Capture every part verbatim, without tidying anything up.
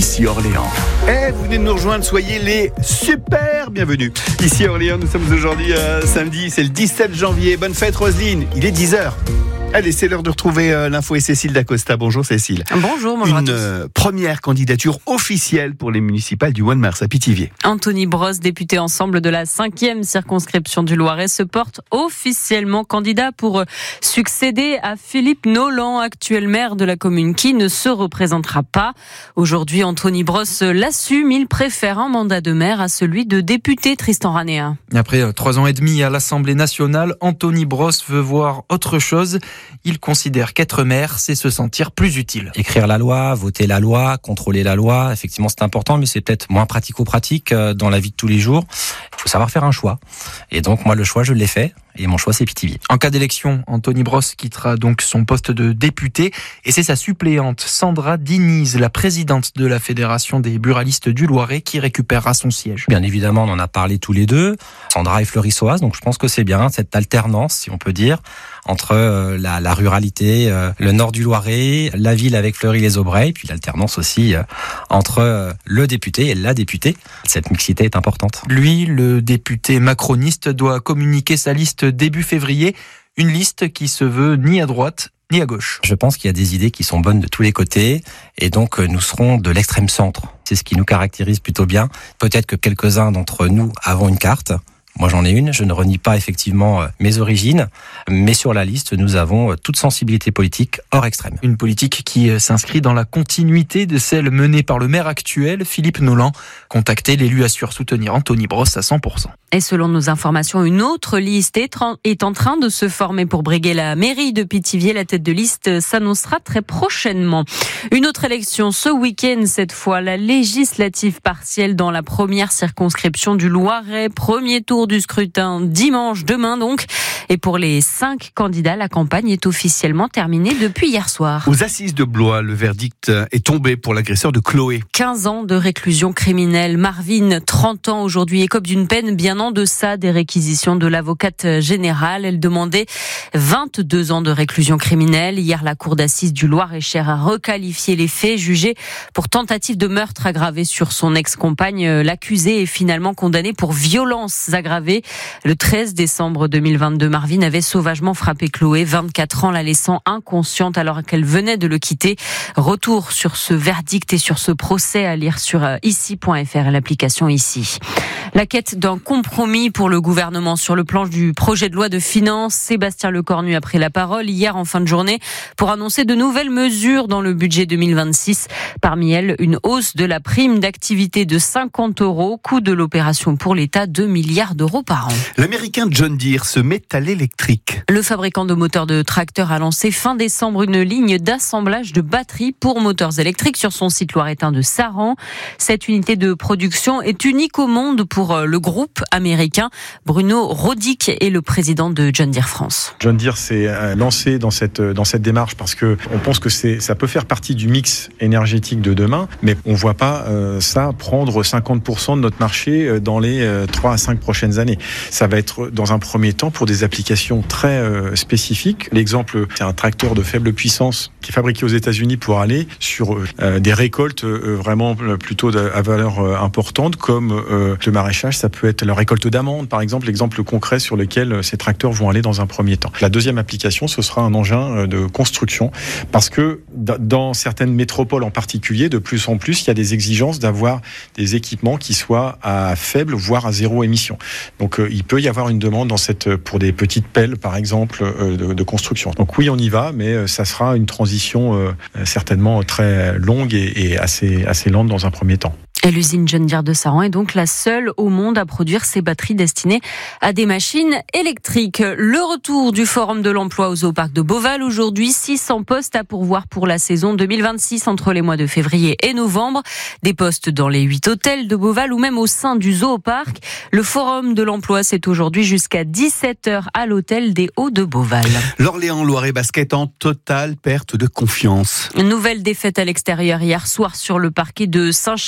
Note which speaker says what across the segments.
Speaker 1: ici Orléans. Eh, vous venez de nous rejoindre, soyez les super bienvenus. Ici Orléans, nous sommes aujourd'hui euh, samedi, c'est le dix-sept janvier. Bonne fête Roselyne, il est dix heures. Allez, c'est l'heure de retrouver euh, l'info et Cécile Dacosta. Bonjour Cécile.
Speaker 2: Bonjour, bonjour
Speaker 1: Une
Speaker 2: à tous.
Speaker 1: euh, première candidature officielle pour les municipales du mois de mars à Pithiviers.
Speaker 2: Anthony Brosse, député Ensemble de la cinquième circonscription du Loiret, se porte officiellement candidat pour euh, succéder à Philippe Nolan, actuel maire de la commune, qui ne se représentera pas. Aujourd'hui, Anthony Brosse l'assume, il préfère un mandat de maire à celui de député. Tristan Ranéa.
Speaker 3: Après euh, trois ans et demi à l'Assemblée nationale, Anthony Brosse veut voir autre chose. Il considère qu'être maire, c'est se sentir plus utile.
Speaker 4: Écrire la loi, voter la loi, contrôler la loi, effectivement c'est important, mais c'est peut-être moins pratico-pratique dans la vie de tous les jours. Il faut savoir faire un choix. Et donc moi le choix je l'ai fait, et mon choix c'est Pithiviers.
Speaker 3: En cas d'élection, Anthony Brosse quittera donc son poste de député, et c'est sa suppléante Sandra Diniz, la présidente de la Fédération des buralistes du Loiret, qui récupérera son siège.
Speaker 4: Bien évidemment on en a parlé tous les deux, Sandra est fleurissoise, donc je pense que c'est bien cette alternance, si on peut dire, entre euh, la, la ruralité, euh, le nord du Loiret, la ville avec Fleury-les-Aubrais, puis l'alternance aussi euh, entre euh, le député et la députée. Cette mixité est importante.
Speaker 3: Lui, le député macroniste, doit communiquer sa liste début février, une liste qui se veut ni à droite ni à gauche.
Speaker 4: Je pense qu'il y a des idées qui sont bonnes de tous les côtés, et donc euh, nous serons de l'extrême centre. C'est ce qui nous caractérise plutôt bien. Peut-être que quelques-uns d'entre nous avons une carte. Moi, j'en ai une. Je ne renie pas effectivement mes origines, mais sur la liste, nous avons toute sensibilité politique hors extrême.
Speaker 3: Une politique qui s'inscrit dans la continuité de celle menée par le maire actuel, Philippe Nolan. Contacté, l'élu assure soutenir Anthony Brosse à cent pour cent.
Speaker 2: Et selon nos informations, une autre liste est en train de se former pour briguer la mairie de Pithiviers. La tête de liste s'annoncera très prochainement. Une autre élection ce week-end, cette fois, la législative partielle dans la première circonscription du Loiret. Premier tour du scrutin dimanche, demain donc. Et pour les cinq candidats, la campagne est officiellement terminée depuis hier soir.
Speaker 1: Aux assises de Blois, le verdict est tombé pour l'agresseur de Chloé.
Speaker 2: quinze ans de réclusion criminelle. Marvine, trente ans aujourd'hui, écope d'une peine bien en deçà des réquisitions de l'avocate générale. Elle demandait vingt-deux ans de réclusion criminelle. Hier, la cour d'assises du Loir-et-Cher a requalifié les faits, jugés pour tentative de meurtre aggravé sur son ex-compagne. L'accusé est finalement condamné pour violences aggravées. Le treize décembre deux mille vingt-deux, Marvin avait sauvagement frappé Chloé, vingt-quatre ans, la laissant inconsciente alors qu'elle venait de le quitter. Retour sur ce verdict et sur ce procès à lire sur ici point f r et l'application Ici. La quête d'un compromis pour le gouvernement sur le plan du projet de loi de finances. Sébastien Lecornu a pris la parole hier en fin de journée pour annoncer de nouvelles mesures dans le budget deux mille vingt-six. Parmi elles, une hausse de la prime d'activité de cinquante euros, coût de l'opération pour l'État deux milliards d'euros par an.
Speaker 1: L'américain John Deere se met à l'électrique.
Speaker 2: Le fabricant de moteurs de tracteurs a lancé fin décembre une ligne d'assemblage de batteries pour moteurs électriques sur son site loiretain de Saran. Cette unité de production est unique au monde pour le groupe américain. Bruno Rodic est le président de John Deere France.
Speaker 5: John Deere s'est lancé dans cette, dans cette démarche parce que on pense que c'est, ça peut faire partie du mix énergétique de demain, mais on ne voit pas euh, ça prendre cinquante pour cent de notre marché dans les euh, trois à cinq prochaines années. Ça va être dans un premier temps pour des applications très euh, spécifiques. L'exemple, c'est un tracteur de faible puissance qui est fabriqué aux États-Unis pour aller sur euh, des récoltes euh, vraiment plutôt à valeur euh, importante, comme euh, le maraîchage. Ça peut être la récolte d'amandes, par exemple, l'exemple concret sur lequel ces tracteurs vont aller dans un premier temps. La deuxième application, ce sera un engin de construction, parce que dans certaines métropoles en particulier, de plus en plus, il y a des exigences d'avoir des équipements qui soient à faible, voire à zéro émission. Donc, euh, il peut y avoir une demande dans cette, pour des petites pelles, par exemple, euh, de, de construction. Donc oui, on y va, mais euh, ça sera une transition euh, certainement très longue et, et assez, assez lente dans un premier temps.
Speaker 2: Et l'usine John Deere de Saran est donc la seule au monde à produire ces batteries destinées à des machines électriques. Le retour du Forum de l'emploi au Zooparc de Beauval. Aujourd'hui, six cents postes à pourvoir pour la saison deux mille vingt-six entre les mois de février et novembre. Des postes dans les huit hôtels de Beauval ou même au sein du Zooparc. Le Forum de l'emploi, c'est aujourd'hui jusqu'à dix-sept heures à l'hôtel des Hauts de Beauval.
Speaker 1: L'Orléans Loiret Basket en totale perte de confiance.
Speaker 2: Une nouvelle défaite à l'extérieur hier soir sur le parquet de Saint-Chamond.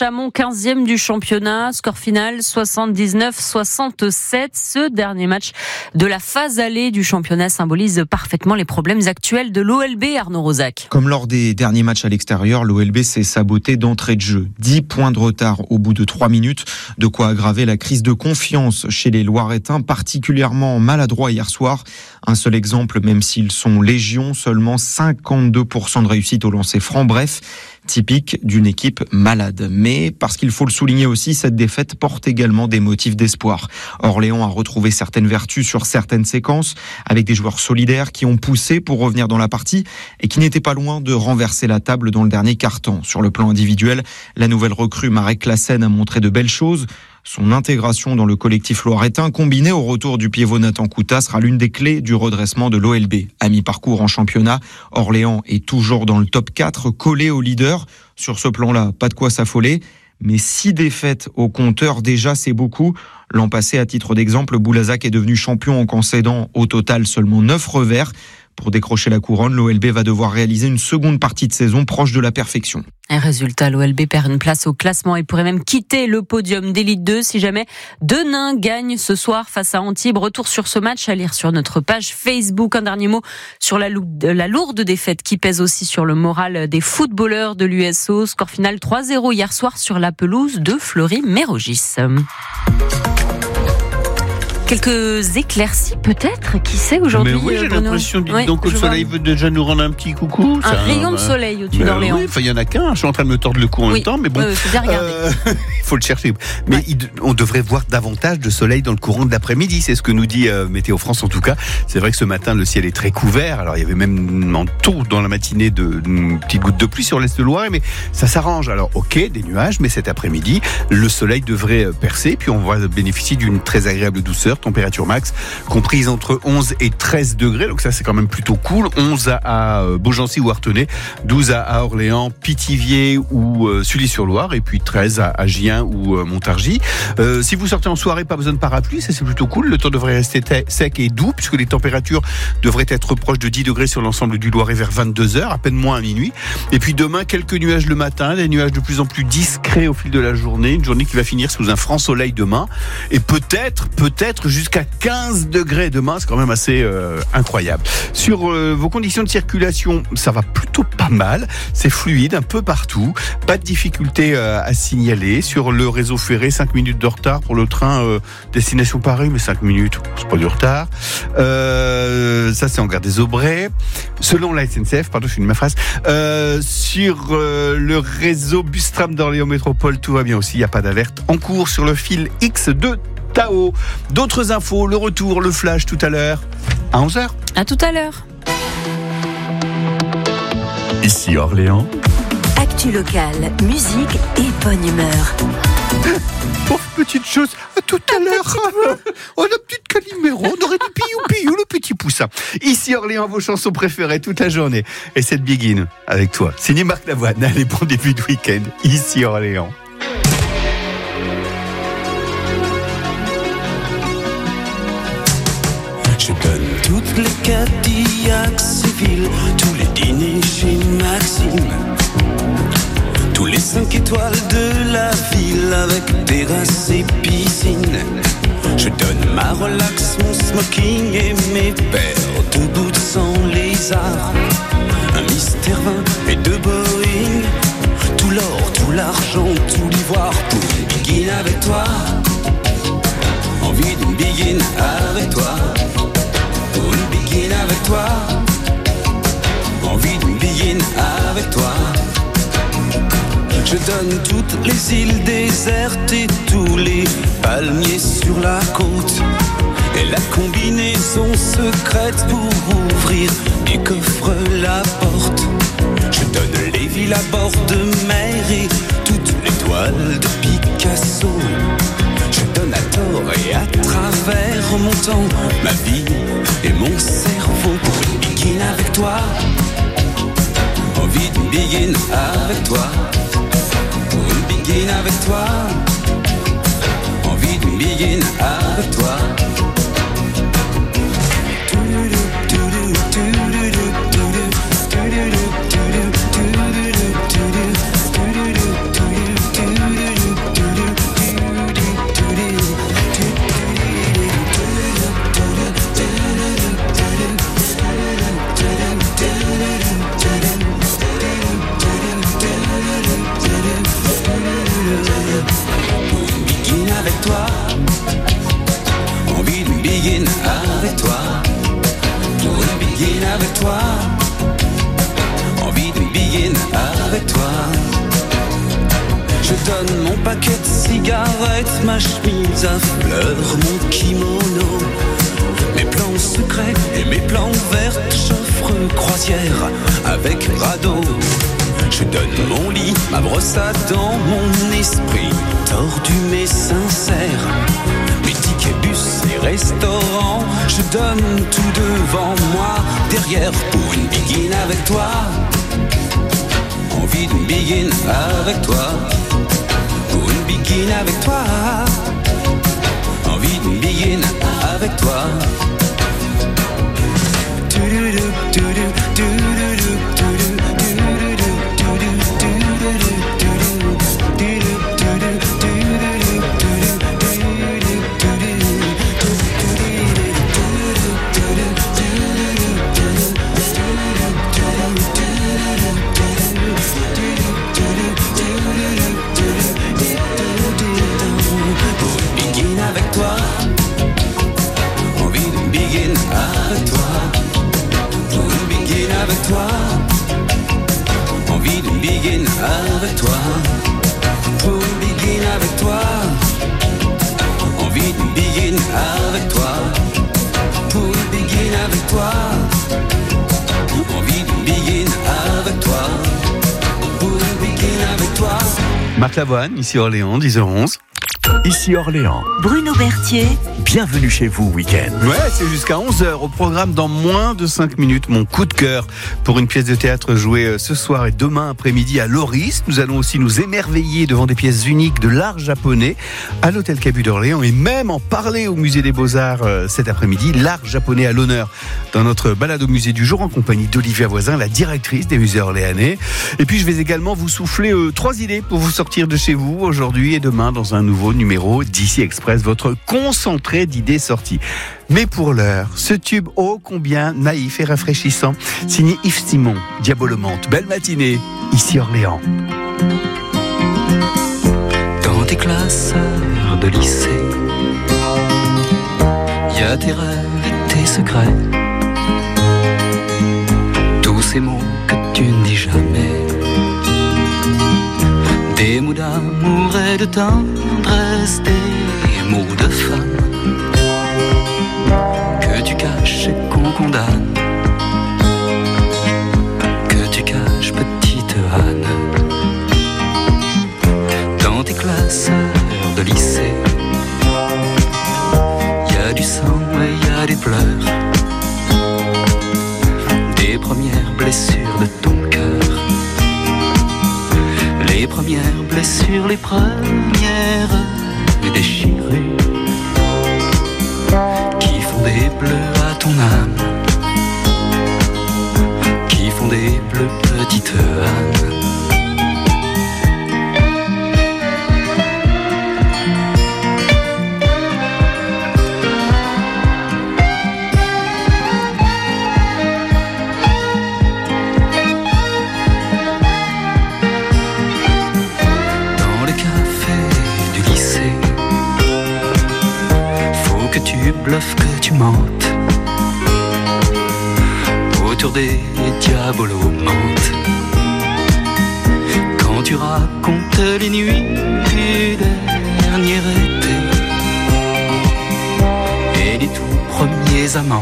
Speaker 2: quinzième du championnat. Score final soixante-dix-neuf soixante-sept. Ce dernier match de la phase allée du championnat symbolise parfaitement les problèmes actuels de l'O L B, Arnaud Rosac.
Speaker 6: Comme lors des derniers matchs à l'extérieur, l'O L B s'est saboté d'entrée de jeu. dix points de retard au bout de trois minutes, de quoi aggraver la crise de confiance chez les Loiretains, particulièrement maladroits hier soir. Un seul exemple, même s'ils sont légion, seulement cinquante-deux pour cent de réussite au lancer franc. Bref, typique d'une équipe malade. Mais, parce qu'il faut le souligner aussi, cette défaite porte également des motifs d'espoir. Orléans a retrouvé certaines vertus sur certaines séquences, avec des joueurs solidaires qui ont poussé pour revenir dans la partie et qui n'étaient pas loin de renverser la table dans le dernier quart-temps. Sur le plan individuel, la nouvelle recrue Marek Klassen a montré de belles choses. Son intégration dans le collectif loiretain, combinée au retour du pivot Nathan Kouta, sera l'une des clés du redressement de l'O L B. À mi-parcours en championnat, Orléans est toujours dans le top quatre, collé au leader. Sur ce plan-là, pas de quoi s'affoler. Mais six défaites au compteur, déjà, c'est beaucoup. L'an passé, à titre d'exemple, Boulazac est devenu champion en concédant au total seulement neuf revers. Pour décrocher la couronne, l'O L B va devoir réaliser une seconde partie de saison proche de la perfection.
Speaker 2: Un résultat, l'O L B perd une place au classement et pourrait même quitter le podium d'Élite deux si jamais Denain gagne ce soir face à Antibes. Retour sur ce match à lire sur notre page Facebook. Un dernier mot sur la, la lourde défaite qui pèse aussi sur le moral des footballeurs de l'U S O. Score final trois zéro hier soir sur la pelouse de Fleury-Mérogis. Quelques éclaircies peut-être, qui sait aujourd'hui.
Speaker 1: Mais oui, j'ai
Speaker 2: Bruno.
Speaker 1: l'impression dis
Speaker 2: Oui,
Speaker 1: donc que
Speaker 2: je
Speaker 1: le soleil
Speaker 2: vois.
Speaker 1: veut déjà nous rendre un petit coucou.
Speaker 2: Un
Speaker 1: ça,
Speaker 2: rayon de
Speaker 1: bah,
Speaker 2: soleil au-dessus
Speaker 1: ben
Speaker 2: d'Orléans.
Speaker 1: Oui, enfin il y en a qu'un. Je suis en train de me tordre le cou en
Speaker 2: Oui,
Speaker 1: même temps, mais bon.
Speaker 2: il faut bien regarder.
Speaker 1: Euh, il faut le chercher. Mais
Speaker 2: Ouais.
Speaker 1: il, on devrait voir davantage de soleil dans le courant de l'après-midi. C'est ce que nous dit euh, Météo France en tout cas. C'est vrai que ce matin le ciel est très couvert. Alors il y avait même en tôt dans la matinée de une petite goutte de pluie sur l'est de Loire, mais ça s'arrange. Alors ok, des nuages, mais cet après-midi le soleil devrait percer. Puis on va bénéficier d'une très agréable douceur, température max comprise entre onze et treize degrés. Donc ça c'est quand même plutôt cool. onze à, à Beaugency ou Artenay, douze à, à Orléans, Pithiviers ou euh, Sully-sur-Loire, et puis treize à, à Gien ou euh, Montargis. Euh, si vous sortez en soirée, pas besoin de parapluie, ça c'est plutôt cool. Le temps devrait rester te- sec et doux puisque les températures devraient être proches de dix degrés sur l'ensemble du Loiret vers vingt-deux heures, à peine moins à minuit. Et puis demain, quelques nuages le matin, des nuages de plus en plus discrets au fil de la journée, une journée qui va finir sous un franc soleil demain, et peut-être, peut-être jusqu'à quinze degrés demain, c'est quand même assez euh, incroyable. Sur euh, vos conditions de circulation, ça va plutôt pas mal, c'est fluide un peu partout, pas de difficulté euh, à signaler. Sur le réseau ferré, cinq minutes de retard pour le train euh, destination Paris, mais cinq minutes, c'est pas du retard. Euh, ça c'est en gare des Aubrais. Selon la S N C F, pardon, je finis ma phrase, euh, sur euh, le réseau bus-tram d'Orléans Métropole, tout va bien aussi, il n'y a pas d'alerte en cours sur le fil X de Tao. D'autres infos, le retour, le flash tout à l'heure, à onze heures.
Speaker 2: À tout à l'heure.
Speaker 1: Ici Orléans.
Speaker 7: Actu locale, musique et bonne humeur.
Speaker 1: Pauvre petite chose, à tout à l'heure. Oh la petite Calimero, on aurait dit piou piou, le petit poussin. Ici Orléans, vos chansons préférées toute la journée. Et cette Begin avec toi. Signé Marc Lavoine, allez, bon début de week-end. Ici Orléans.
Speaker 8: Je donne toutes les Cadillacs Séville, tous les dîners chez Maxime, tous les cinq étoiles de la ville avec terrasse et piscine. Je donne ma relax, mon smoking et mes paires de boots sans lézard, un mystère vingt et deux Boeing, tout l'or, tout l'argent, tout l'ivoire pour une begin avec toi. Envie d'une begin avec toi. Pour une begin avec toi. Envie d'une begin avec toi. Je donne toutes les îles désertes et tous les palmiers sur la côte, et la combinaison secrète pour ouvrir des coffres la porte. Je donne les villes à bord de mer et toutes les toiles de Picasso. Je donne à tort et à travers mon temps, ma vie et mon cerveau pour une begin avec toi. Envie d'une begin avec toi. Pour une begin avec toi. Envie d'une begin avec toi. Je donne mon paquet de cigarettes, ma chemise à fleurs, mon kimono, mes plans secrets et mes plans vertes. J'offre croisière avec radeau. Je donne mon lit, ma brosse à dents, mon esprit tordu mais sincère. Mes tickets bus et restaurants, je donne tout devant moi, derrière pour une biguine avec toi. Envie d'une biguine avec toi, pour une biguine avec toi. Envie d'une biguine avec toi. Envie d'une biguine avec toi, pour une biguine avec toi. Envie d'une biguine avec toi, pour une biguine avec toi. Envie d'une biguine avec toi, pour une biguine avec toi.
Speaker 1: Marc Lavoine, ici Orléans, dix heures onze.
Speaker 9: Ici Orléans.
Speaker 7: Bruno Berthier.
Speaker 9: Bienvenue chez vous, week-end.
Speaker 1: Ouais, c'est jusqu'à onze heures. Au programme, dans moins de cinq minutes, mon coup de cœur pour une pièce de théâtre jouée ce soir et demain après-midi à Loris. Nous allons aussi nous émerveiller devant des pièces uniques de l'art japonais à l'Hôtel Cabu d'Orléans et même en parler au Musée des Beaux-Arts cet après-midi. L'art japonais à l'honneur dans notre balade au musée du jour en compagnie d'Olivia Voisin, la directrice des musées orléanais. Et puis, je vais également vous souffler euh, trois idées pour vous sortir de chez vous aujourd'hui et demain dans un nouveau numéro d'Ici Express, votre concentré d'idées sorties. Mais pour l'heure, ce tube ô combien naïf et rafraîchissant, signé Yves Simon, Diabolomante. Belle matinée, ici Orléans.
Speaker 10: Dans tes classes de lycée, il y a tes rêves et tes secrets, tous ces mots que tu ne dis jamais, des mots d'amour et de tendresse, des mots de femme que tu caches et qu'on condamne, que tu caches, petite Anne. Dans tes classes de lycée, il y a du sang et il y a des pleurs, des premières blessures de ton cœur, les premières blessures, les premières déchirures qui font des bleus à ton âme, qui font des bleus, petite Anne. Bluff que tu mentes autour des diabolomantes, quand tu racontes les nuits du dernier été et les tout premiers amants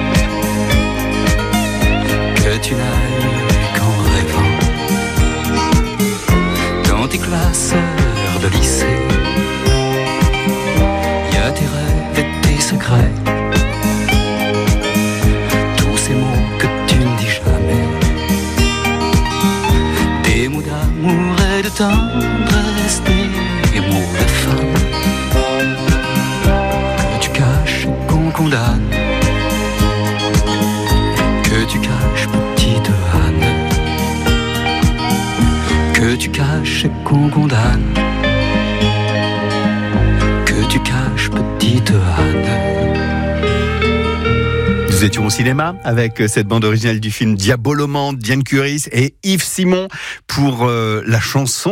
Speaker 10: que tu n'as eu qu'en rêvant. Dans tes classes de lycée, il y a tes rêves et secret, tous ces mots que tu ne dis jamais, des mots d'amour et de tendresse, des mots de femme que tu caches et qu'on condamne, que tu caches, petite Anne, que tu caches et qu'on condamne, que tu caches, petite Anne.
Speaker 1: Nous étions au cinéma avec cette bande originale du film Diabolomante, Diane Curis et Yves Simon pour euh, la chanson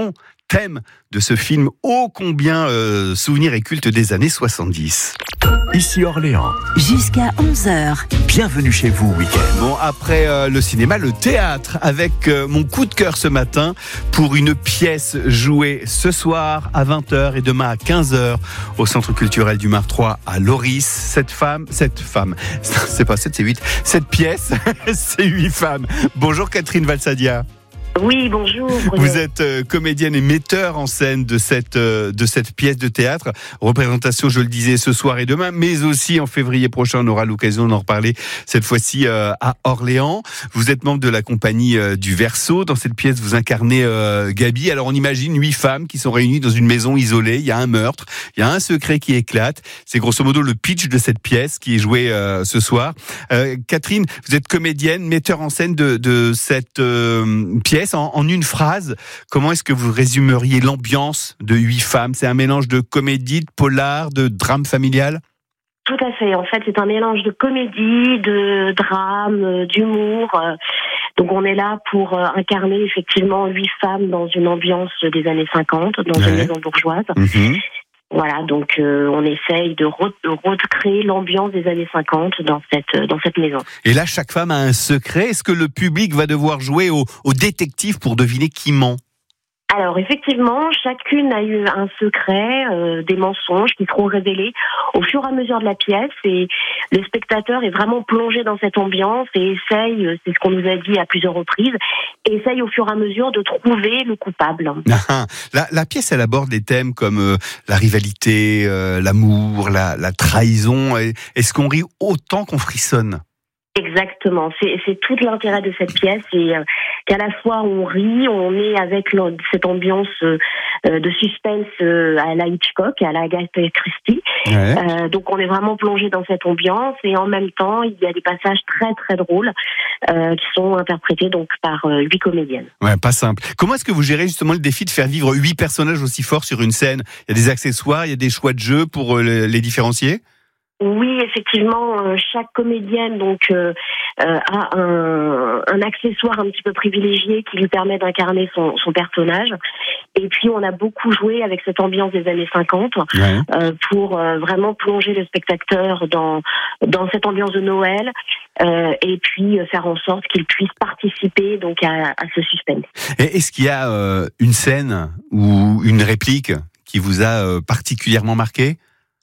Speaker 1: thème de ce film ô combien euh, souvenir et culte des années soixante-dix.
Speaker 9: Ici Orléans.
Speaker 7: Jusqu'à onze heures.
Speaker 9: Bienvenue chez vous, week-end.
Speaker 1: Bon, après euh, le cinéma, le théâtre, avec euh, mon coup de cœur ce matin pour une pièce jouée ce soir à vingt heures et demain à quinze heures au Centre culturel du Mar trois à Loris. Cette femme, cette femme, c'est pas sept, c'est huit. Cette pièce, c'est huit femmes. Bonjour Catherine Valsadia.
Speaker 11: Oui, bonjour.
Speaker 1: Vous êtes euh, comédienne et metteur en scène de cette euh, de cette pièce de théâtre. Représentation, je le disais, ce soir et demain, mais aussi en février prochain, on aura l'occasion d'en reparler cette fois-ci euh, à Orléans. Vous êtes membre de la compagnie euh, du Verseau. Dans cette pièce, vous incarnez euh, Gabi. Alors, on imagine huit femmes qui sont réunies dans une maison isolée. Il y a un meurtre, il y a un secret qui éclate. C'est grosso modo le pitch de cette pièce qui est jouée euh, ce soir. Euh, Catherine, vous êtes comédienne, metteur en scène de, de cette euh, pièce. En, en une phrase, comment est-ce que vous résumeriez l'ambiance de huit femmes? C'est un mélange de comédie, de polar, de drame familial?
Speaker 11: Tout à fait. En fait, c'est un mélange de comédie, de drame, d'humour. Donc, on est là pour incarner effectivement huit femmes dans une ambiance des années cinquante, dans ouais. une maison bourgeoise. Mmh. Voilà, donc euh, on essaye de, re- de recréer l'ambiance des années cinquante dans cette dans cette maison.
Speaker 1: Et là, chaque femme a un secret. Est-ce que le public va devoir jouer au, au détective pour deviner qui ment?
Speaker 11: Alors effectivement, chacune a eu un secret, euh, des mensonges qui seront révélés au fur et à mesure de la pièce, et le spectateur est vraiment plongé dans cette ambiance et essaye, c'est ce qu'on nous a dit à plusieurs reprises, essaye au fur et à mesure de trouver le coupable.
Speaker 1: la, la pièce, elle aborde des thèmes comme euh, la rivalité, euh, l'amour, la, la trahison. Est-ce qu'on rit autant qu'on frissonne?
Speaker 11: Exactement, c'est, c'est tout l'intérêt de cette pièce, et euh, qu'à la fois on rit, on est avec cette ambiance euh, de suspense euh, à la Hitchcock, à la Agatha Christie. Ouais. Euh, donc on est vraiment plongé dans cette ambiance, et en même temps il y a des passages très très drôles euh, qui sont interprétés donc par euh, huit comédiennes.
Speaker 1: Ouais, pas simple. Comment est-ce que vous gérez justement le défi de faire vivre huit personnages aussi forts sur une scène? Il y a des accessoires, il y a des choix de jeu pour euh, les différencier?
Speaker 11: Oui, effectivement, euh, chaque comédienne donc euh, euh, a un, un accessoire un petit peu privilégié qui lui permet d'incarner son, son personnage. Et puis on a beaucoup joué avec cette ambiance des années cinquante ouais. euh, pour euh, vraiment plonger le spectateur dans dans cette ambiance de Noël euh, et puis faire en sorte qu'il puisse participer donc à, à ce suspense.
Speaker 1: Et est-ce qu'il y a euh, une scène ou une réplique qui vous a euh, particulièrement marqué?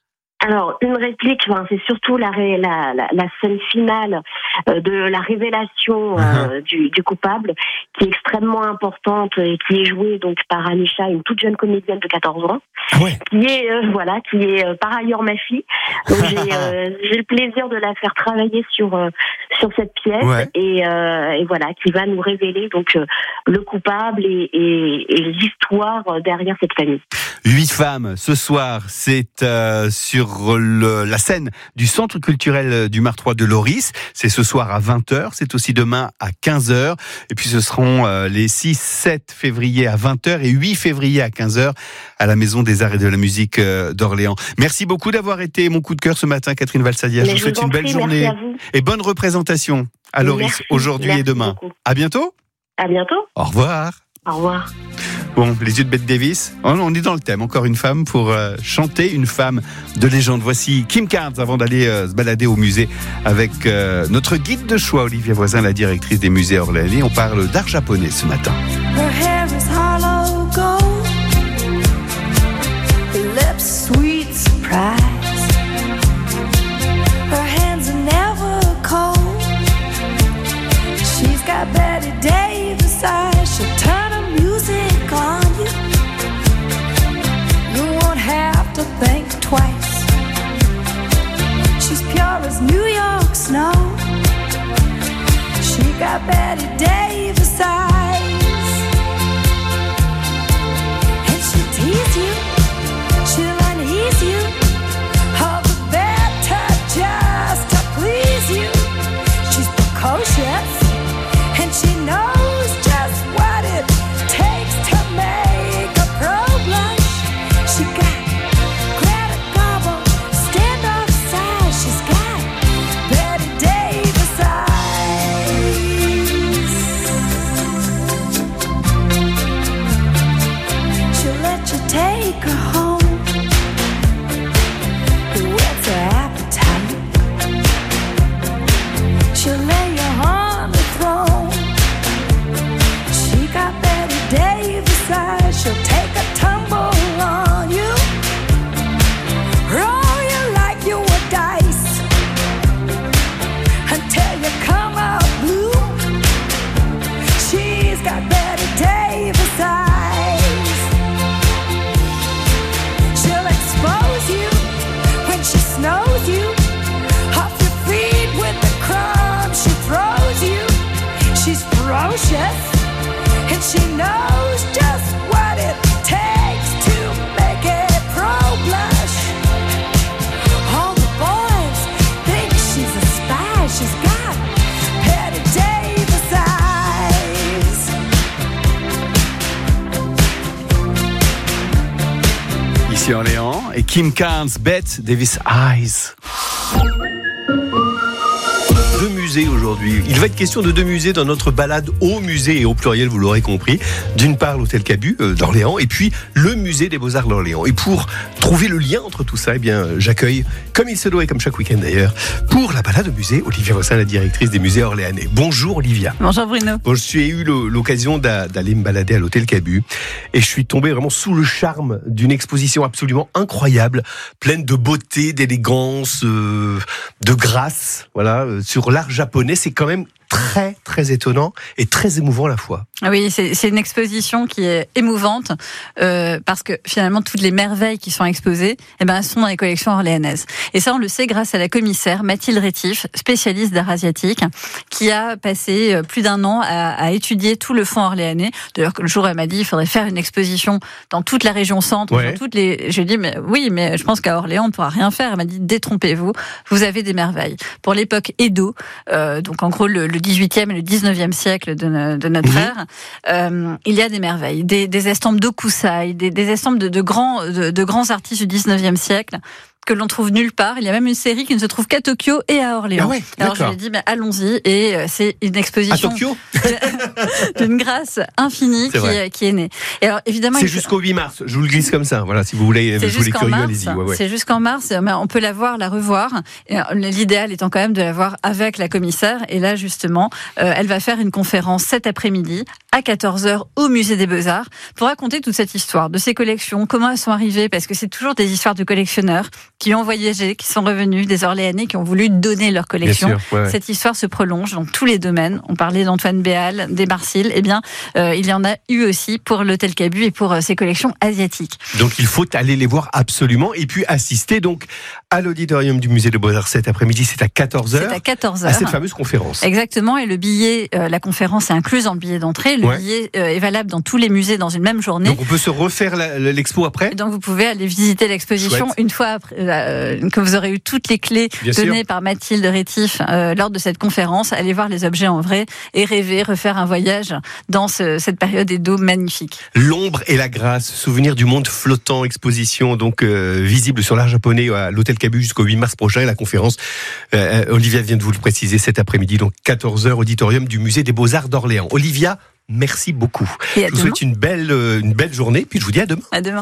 Speaker 11: Alors, une réplique, enfin, c'est surtout la, ré, la, la, la scène finale euh, de la révélation euh, uh-huh. du, du coupable, qui est extrêmement importante et qui est jouée donc par Anisha, une toute jeune comédienne de quatorze ans, ah ouais. qui est euh, voilà, qui est euh, par ailleurs ma fille. Donc j'ai, euh, j'ai le plaisir de la faire travailler sur euh, sur cette pièce ouais. et, euh, et voilà, qui va nous révéler donc euh, le coupable et, et, et l'histoire derrière cette famille.
Speaker 1: Huit femmes ce soir, c'est euh, sur le, la scène du Centre culturel du Mar trois de Loris. C'est ce soir à vingt heures, c'est aussi demain à quinze heures. Et puis ce seront euh, les six sept février à vingt heures et huit février à quinze heures à la Maison des Arts et de la Musique euh, d'Orléans. Merci beaucoup d'avoir été mon coup de cœur ce matin, Catherine Valsadia. Je vous souhaite une belle prie, journée et bonne représentation à Loris merci, aujourd'hui merci et demain. Beaucoup. À bientôt.
Speaker 11: À bientôt.
Speaker 1: Au revoir.
Speaker 11: Au revoir.
Speaker 1: Bon, les yeux de Bette Davis, on est dans le thème, encore une femme pour euh, chanter, une femme de légende. Voici Kim Carnes avant d'aller euh, se balader au musée avec euh, notre guide de choix, Olivia Voisin, la directrice des musées orléanais. On parle d'art japonais ce matin. Her hair is hollow gold, her lips sweet surprise, her hands are never cold, she's got Betty Davis eyes, she'll turn her music on you. You won't have to think twice. She's pure as New York snow. She got Betty Davis eyes. And she'll tease you, she'll unease you.
Speaker 12: take her home. What's her appetite? She'll lay you on the throne. She got Betty Davis eyes. She'll take a tumble on you, roll you like you were dice until you come out blue. She's got Betty Davis eyes. She'll expose you when she snows you off your feet with the crumbs she throws you. She's ferocious and she knows just what it takes to make a pro blush. All the boys think she's a spy. She's got Betty Davis eyes.
Speaker 1: Ici Orléans et Kim Carnes, Bette Davis Eyes. Deux musées aujourd'hui. Il va être question de deux musées dans notre balade au musée et au pluriel, vous l'aurez compris. D'une part, l'hôtel Cabu euh, d'Orléans et puis le musée des Beaux-Arts d'Orléans. Et pour trouver le lien entre tout ça, eh bien, j'accueille, comme il se doit et comme chaque week-end d'ailleurs, pour la balade au musée, Olivia Vossin, la directrice des musées orléanais. Bonjour Olivia.
Speaker 13: Bonjour Bruno.
Speaker 1: Bon, je suis eu l'occasion d'aller me balader à l'hôtel Cabu et je suis tombé vraiment sous le charme d'une exposition absolument incroyable, pleine de beauté, d'élégance, euh, de grâce, voilà, euh, sur l'art japonais. C'est quand même très très étonnant et très émouvant à la fois.
Speaker 13: Oui, c'est, c'est une exposition qui est émouvante euh, parce que finalement toutes les merveilles qui sont exposées, eh ben, sont dans les collections orléanaises. Et ça, on le sait grâce à la commissaire Mathilde Rétif, spécialiste d'art asiatique, qui a passé plus d'un an à, à étudier tout le fonds orléanais. D'ailleurs, le jour où elle m'a dit il faudrait faire une exposition dans toute la région centre,
Speaker 1: ouais.
Speaker 13: dans toutes les. Je lui ai dit mais oui, mais je pense qu'à Orléans on ne pourra rien faire. Elle m'a dit détrompez-vous, vous avez des merveilles. Pour l'époque Edo, euh, donc en gros le, le dix-huitième et le dix-neuvième siècle de, de notre mmh. ère, euh, il y a des merveilles, des, des estampes d'Okusai, des, des estampes de, de, grands, de, de grands artistes du dix-neuvième siècle que l'on trouve nulle part. Il y a même une série qui ne se trouve qu'à Tokyo et à Orléans.
Speaker 1: Ah ouais,
Speaker 13: alors je lui ai dit, mais allons-y, et c'est une exposition
Speaker 1: à Tokyo
Speaker 13: d'une grâce infinie qui est, qui est née. Et alors évidemment,
Speaker 1: c'est
Speaker 13: il...
Speaker 1: jusqu'au huit mars. Je vous le glisse comme ça. Voilà, si vous voulez,
Speaker 13: c'est
Speaker 1: vous voulez curieux,
Speaker 13: mars,
Speaker 1: allez-y. Ouais, ouais.
Speaker 13: C'est jusqu'en mars. On peut la voir, la revoir. Et l'idéal étant quand même de la voir avec la commissaire. Et là, justement, euh, elle va faire une conférence cet après-midi à quatorze heures au musée des Beaux-Arts pour raconter toute cette histoire de ces collections, comment elles sont arrivées, parce que c'est toujours des histoires de collectionneurs qui ont voyagé, qui sont revenus, des Orléanais qui ont voulu donner leur collection.
Speaker 1: Sûr, ouais, ouais.
Speaker 13: Cette histoire se prolonge dans tous les domaines. On parlait d'Antoine Béal, des Marcil. Eh bien, euh, il y en a eu aussi pour l'hôtel Cabu et pour euh, ses collections asiatiques.
Speaker 1: Donc, il faut aller les voir absolument et puis assister donc à l'auditorium du musée des Beaux-Arts cet après-midi. C'est à quatorze heures.
Speaker 13: C'est à quatorze heures.
Speaker 1: À cette fameuse conférence.
Speaker 13: Exactement. Et le billet, euh, la conférence est incluse dans le billet d'entrée. Le
Speaker 1: ouais.
Speaker 13: billet euh, est valable dans tous les musées dans une même journée.
Speaker 1: Donc, on peut se refaire la, l'expo après.
Speaker 13: Donc, vous pouvez aller visiter l'exposition Chouette. Une fois après, euh, que vous aurez eu toutes les clés Bien données sûr. Par Mathilde Rétif euh, lors de cette conférence. Allez voir les objets en vrai et rêver, refaire un voyage dans ce, cette période Edo magnifique.
Speaker 1: L'ombre et la grâce, souvenir du monde flottant, exposition donc euh, visible sur l'art japonais à l'hôtel Cabu jusqu'au huit mars prochain. Et la conférence, euh, Olivia vient de vous le préciser cet après-midi, donc quatorze heures, auditorium du musée des Beaux-Arts d'Orléans. Olivia, merci beaucoup.
Speaker 13: Et à
Speaker 1: je vous
Speaker 13: demain.
Speaker 1: souhaite une belle, euh, une belle journée, puis je vous dis à demain.
Speaker 13: À demain.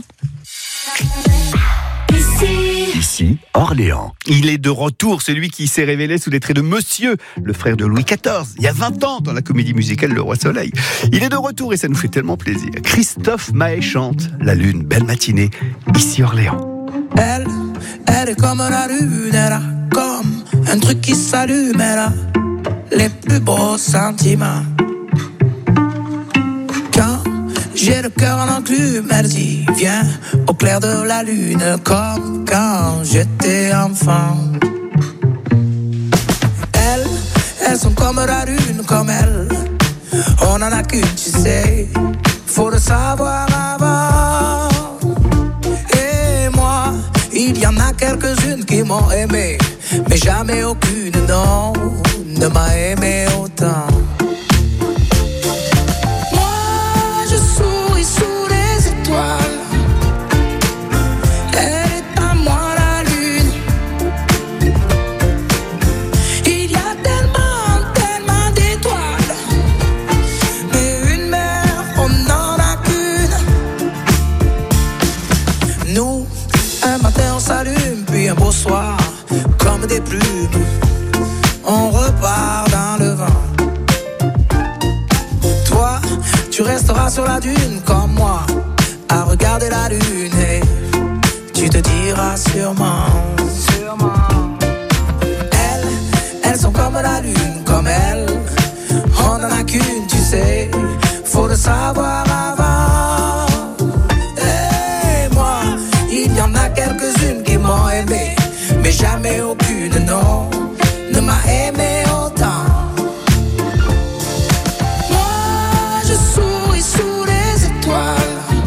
Speaker 9: Ici, Orléans.
Speaker 1: Il est de retour, celui qui s'est révélé sous les traits de Monsieur, le frère de Louis quatorze, il y a vingt ans dans la comédie musicale Le Roi Soleil. Il est de retour et ça nous fait tellement plaisir. Christophe Maé chante La Lune, belle matinée, ici Orléans.
Speaker 14: Elle, elle est comme la lune, elle a comme un truc qui s'allume, elle a les plus beaux sentiments. Quand j'ai le cœur en enclume, elle dit viens au clair de la lune, comme quand j'étais enfant. Elles, elles sont comme la lune, comme elle. On en a qu'une, tu sais, faut le savoir avant. Et moi, il y en a quelques-unes qui m'ont aimé, mais jamais aucune, non, ne m'a aimé autant. nous, un matin on s'allume, puis un beau soir, comme des plumes, on repart dans le vent. Toi, tu resteras sur la dune comme moi, à regarder la lune, et tu te diras sûrement, sûrement. Elles, elles sont comme la lune, comme elles, on n'en a qu'une, tu sais, faut le savoir avant. Et moi, il y en a quelques-unes qui m'ont aimé, mais jamais aucune, non, ne m'a aimé autant. Moi, je souris sous les étoiles.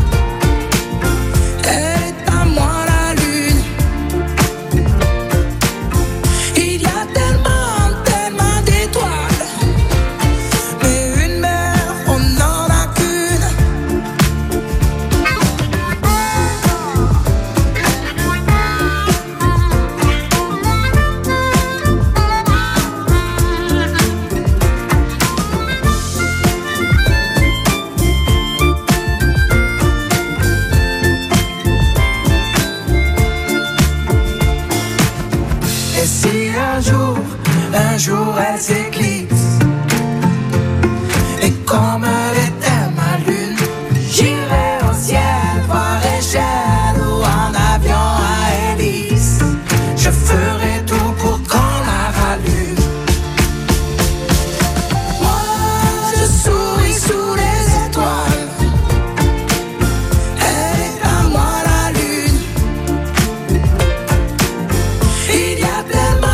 Speaker 14: Un jour elle s'éclipse, et comme elle était ma lune, j'irai au ciel voir Échelle ou en avion à hélice. Je ferai tout pour qu'on la rallume. Moi je souris sous les étoiles, elle est à moi la lune. Il y a tellement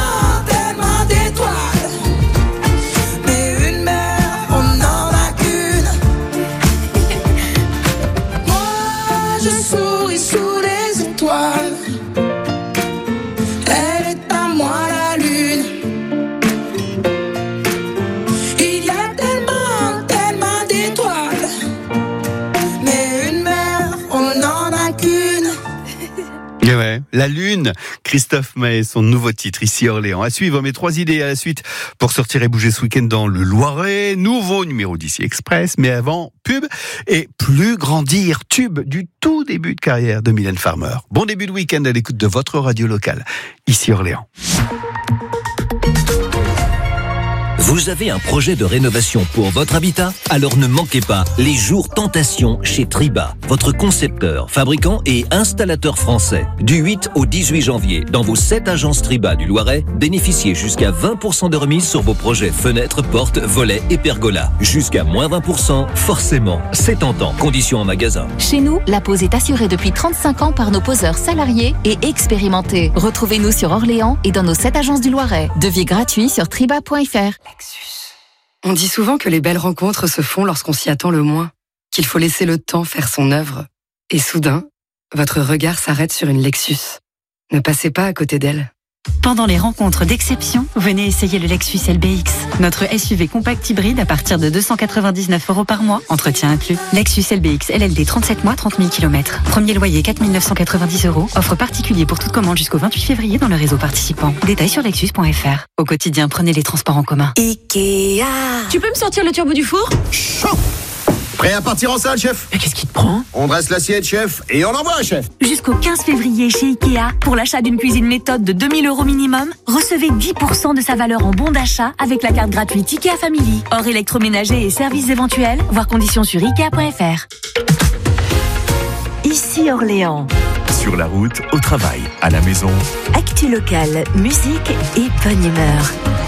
Speaker 1: La Lune, Christophe Maé, son nouveau titre ici à Orléans. À suivre mes trois idées à la suite pour sortir et bouger ce week-end dans le Loiret. Nouveau numéro d'ici Express, mais avant, pub et plus grandir, tube du tout début de carrière de Mylène Farmer. Bon début de week-end à l'écoute de votre radio locale, ici à Orléans.
Speaker 15: Vous avez un projet de rénovation pour votre habitat? Alors ne manquez pas les jours Tentation chez Triba, votre concepteur, fabricant et installateur français. Du huit au dix-huit janvier, dans vos sept agences Triba du Loiret, bénéficiez jusqu'à vingt pour cent de remise sur vos projets fenêtres, portes, volets et pergolas. Jusqu'à moins vingt pour cent, forcément, c'est tentant. Conditions en magasin.
Speaker 16: Chez nous, la pose est assurée depuis trente-cinq ans par nos poseurs salariés et expérimentés. Retrouvez-nous sur Orléans et dans nos sept agences du Loiret. Devis gratuit sur triba point f r.
Speaker 17: On dit souvent que les belles rencontres se font lorsqu'on s'y attend le moins, qu'il faut laisser le temps faire son œuvre. Et soudain, votre regard s'arrête sur une Lexus. Ne passez pas à côté d'elle.
Speaker 18: Pendant les rencontres d'exception, venez essayer le Lexus L B X. Notre S U V compact hybride à partir de deux cent quatre-vingt-dix-neuf euros par mois, entretien inclus. Lexus L B X L L D trente-sept mois, trente mille kilomètres. Premier loyer quatre mille neuf cent quatre-vingt-dix euros. Offre particulier pour toute commande jusqu'au vingt-huit février dans le réseau participant. Détails sur lexus point f r. Au quotidien, prenez les transports en commun.
Speaker 19: Ikea. Tu peux me sortir le turbo du four?
Speaker 20: Chaud. Prêt à partir en salle, chef?
Speaker 19: Mais qu'est-ce qui te prend?
Speaker 20: On dresse l'assiette, chef, et on envoie, chef.
Speaker 18: Jusqu'au quinze février chez Ikea, pour l'achat d'une cuisine méthode de deux mille euros minimum, recevez dix pour cent de sa valeur en bon d'achat avec la carte gratuite Ikea Family. Hors électroménager et services éventuels, voir conditions sur ikea point f r.
Speaker 7: Ici Orléans.
Speaker 9: Sur la route, au travail, à la maison.
Speaker 7: Actu locale, musique et bonne humeur.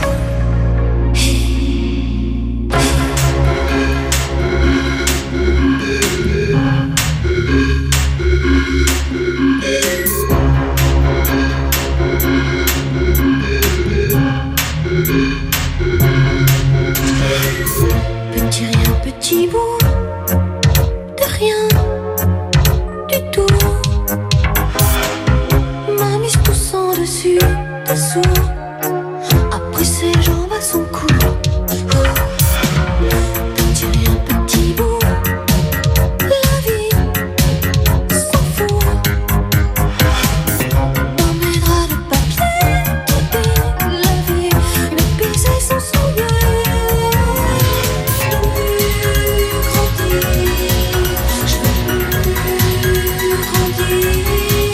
Speaker 12: Petit rien, petit bout de rien du tout. M'a mise poussant dessus, dessous. Après ses jambes à son cou. Petit rien, petit bout. La vie s'en fout. Dans mes draps de papier, la vie, mes baisers sont souillés. Je veux grandir.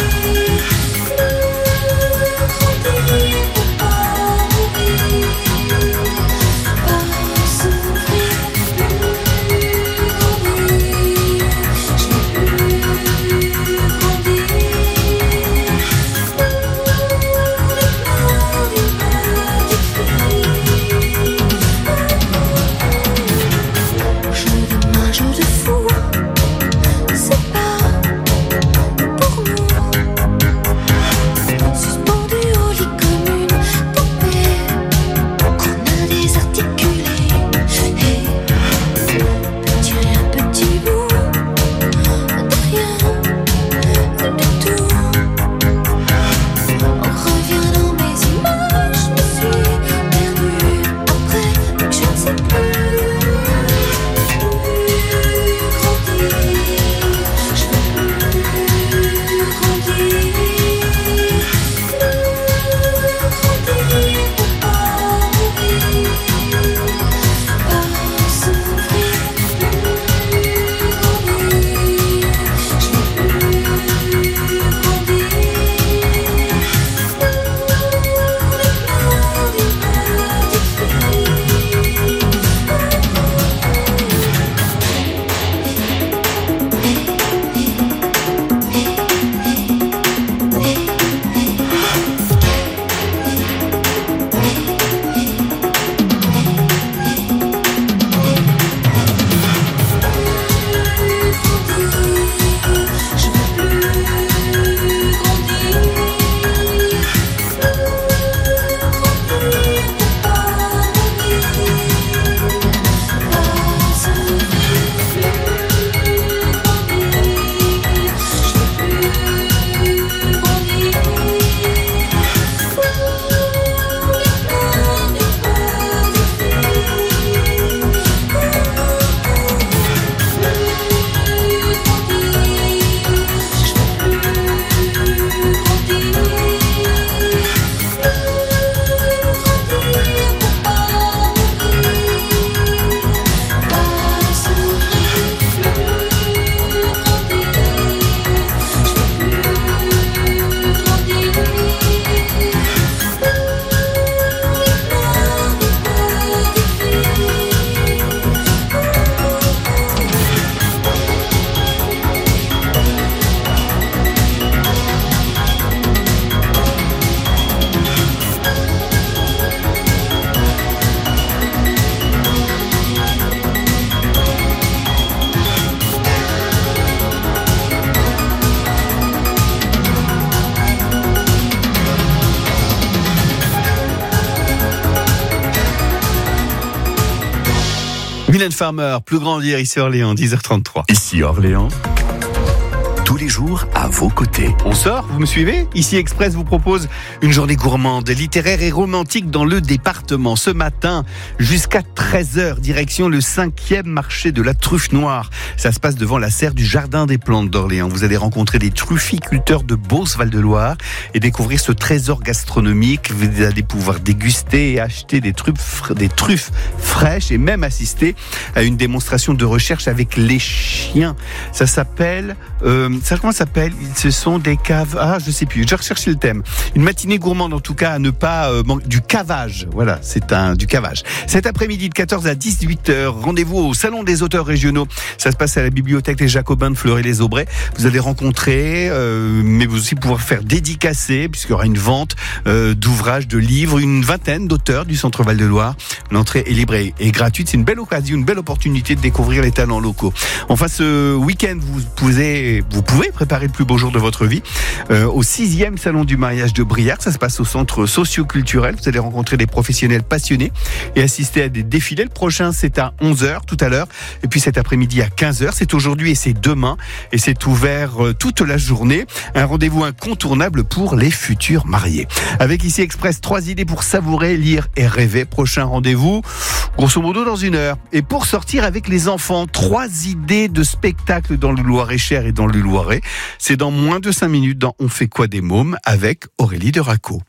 Speaker 1: Mylène Farmer, plus grandir ici à Orléans, dix heures trente-trois.
Speaker 9: Ici Orléans, tous les jours à vos côtés.
Speaker 1: On sort, vous me suivez ? Ici Express vous propose une journée gourmande, littéraire et romantique dans le département. Ce matin, jusqu'à treize heures, direction le cinquième marché de la truffe noire. Ça se passe devant la serre du Jardin des Plantes d'Orléans. Vous allez rencontrer des trufficulteurs de Beauce, Val-de-Loire et découvrir ce trésor gastronomique. Vous allez pouvoir déguster et acheter des truffes, des truffes fraîches et même assister à une démonstration de recherche avec les chiens. Ça s'appelle... Euh, ça comment ça s'appelle ? Ce sont des caves... Ah, je sais plus. J'ai recherché le thème. Une matinée gourmande, en tout cas, à ne pas... Euh, manquer du cavage. Voilà, c'est un du cavage. Cet après-midi de quatorze à dix-huit heures, rendez-vous au Salon des auteurs régionaux. Ça se passe à la bibliothèque Les Jacobins de Fleury-les-Aubrais. Vous allez rencontrer, euh, mais vous aussi pouvoir faire dédicacer, puisqu'il y aura une vente euh, d'ouvrages, de livres, une vingtaine d'auteurs du Centre Val-de-Loire. L'entrée est libre et, et gratuite. C'est une belle occasion, une belle opportunité de découvrir les talents locaux. Enfin, ce week-end, vous pouvez, vous pouvez préparer le plus beau jour de votre vie euh, au sixième Salon du mariage de Briard. Ça se passe au centre socio-culturel. Vous allez rencontrer des professionnels passionnés et assister à des défilés. Le prochain, c'est à onze heures tout à l'heure. Et puis cet après-midi à quinze heures. C'est aujourd'hui et c'est demain. Et c'est ouvert euh, toute la journée. Un rendez-vous incontournable pour les futurs mariés. Avec ici Express, trois idées pour savourer, lire et rêver. Prochain rendez-vous, grosso modo dans une heure. Et pour sortir avec les enfants, trois idées de spectacles dans le Loir-et-Cher et dans le Loiret. C'est dans moins de cinq minutes dans On fait quoi des mômes avec Aurélie de Racco.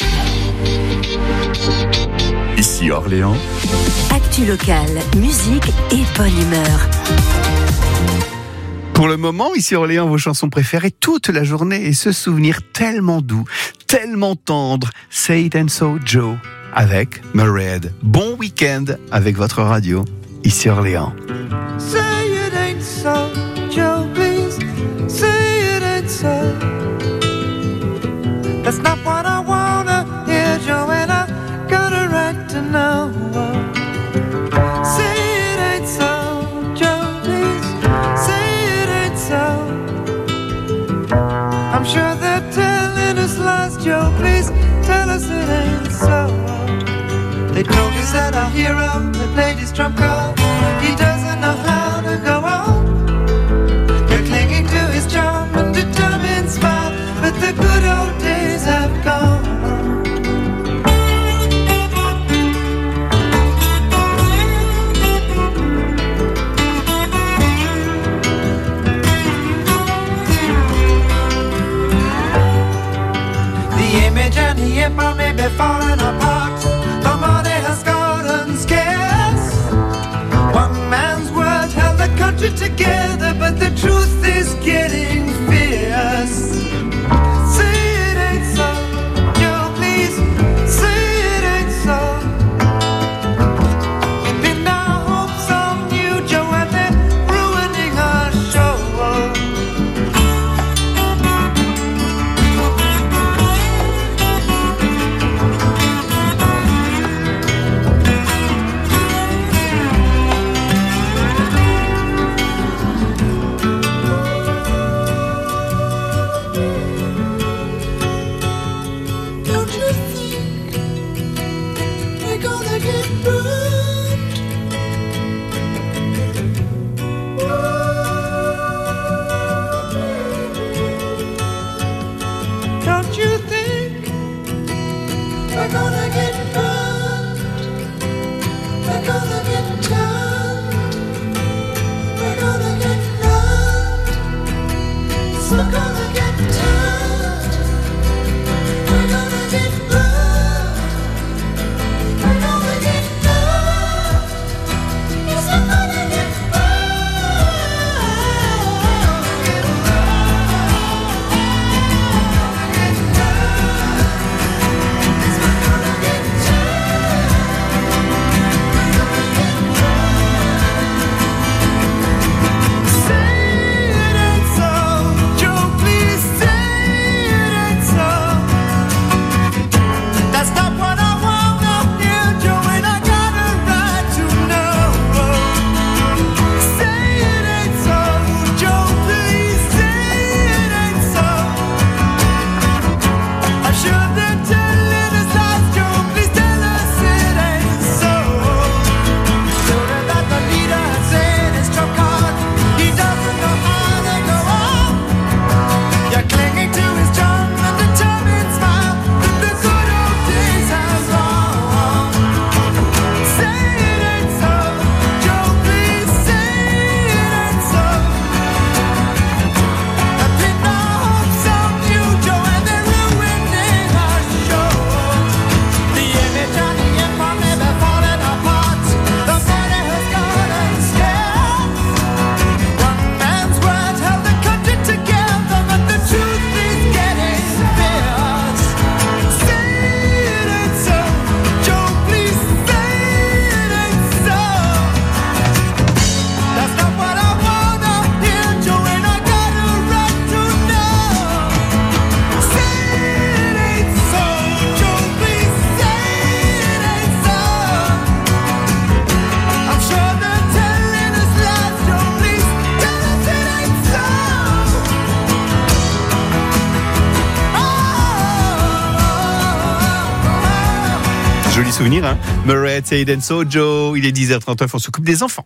Speaker 9: Ici Orléans,
Speaker 7: Actu locale, musique et bonne humeur.
Speaker 1: Pour le moment, ici Orléans, vos chansons préférées toute la journée et ce souvenir tellement doux, tellement tendre, Say It and So Joe avec Murrayhead. Bon week-end avec votre radio, ici Orléans.
Speaker 14: Say it ain't so, Joe, please. Say it ain't so. That's not what I wanna hear, Joe, and I got a right to know. Say it ain't so, Joe, please. Say it ain't so. I'm sure they're telling us lies, Joe, please tell us it ain't so. They told us that our hero had played his trump card. He doesn't know how to go on. They're clinging to his charm and determined smile, but the good old days have gone. The image and the empire may be falling apart. The money has gotten scarce. One man's word held the country together, but the truth is getting fierce. Say it ain't so, Joe, please. Say it ain't so. We pinned our hopes on you, Joe, and they're ruining our show.
Speaker 1: Joli souvenir, hein. Murray, Aiden Sojo, il est dix heures trente-neuf, on s'occupe des enfants.